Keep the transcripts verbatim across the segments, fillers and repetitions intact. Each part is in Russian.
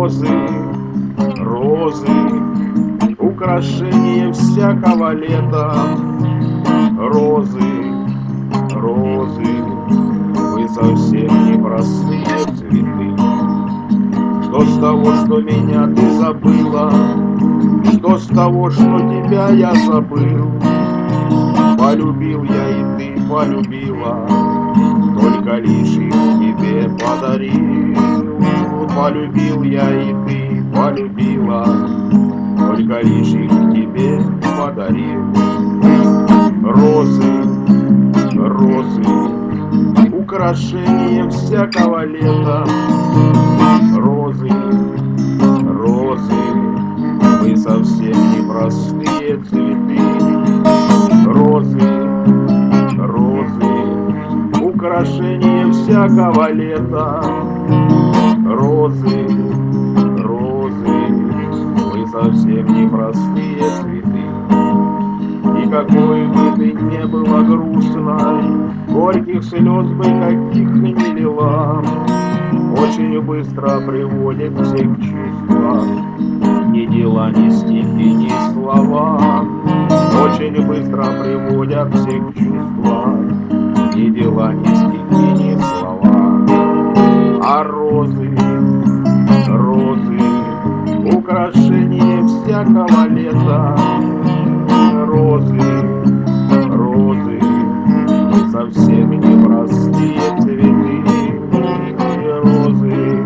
розы, розы, украшение всякого лета. Розы, розы, вы совсем непростые цветы. Что с того, что меня ты забыла? Что с того, что тебя я забыл? Полюбил я и ты полюбила, только лишь их тебе подарил. Полюбил я и ты полюбила, только лишь их тебе подарил. Розы, розы, украшение всякого лета. Розы, розы, вы совсем непростые цветы. Розы, розы, украшение всякого лета. Розы, розы, вы совсем непростые цветы. И какой бы ты не была грустной, горьких слез бы каких не лила, очень быстро приводит всех в чувства ни дела, ни стихи, ни слова. Очень быстро приводят всех в чувства ни дела, ни стихи, ни слова. А розы, розы, украшение всякого лета. Розы, розы, совсем непростые цветы. Розы,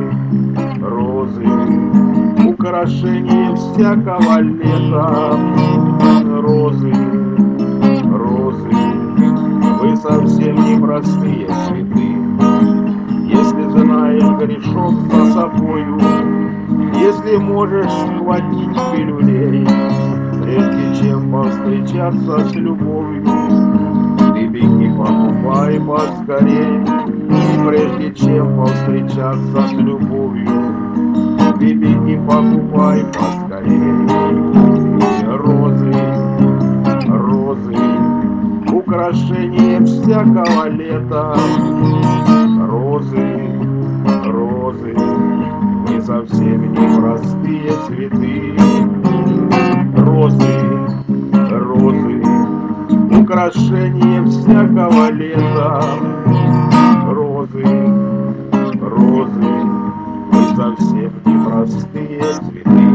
розы, украшение всякого лета. Розы, розы, вы совсем непростые цветы. Если знаешь грешок за собою, если можешь схватить пилюлей, прежде чем повстречаться с любовью, ты беги, покупай поскорей. Прежде чем повстречаться с любовью, ты беги, покупай поскорей. Розы, розы, украшение всякого лета. Розы, розы, не совсем непростые цветы. Розы, розы, украшение всякого лета. Розы, розы, вы совсем непростые цветы.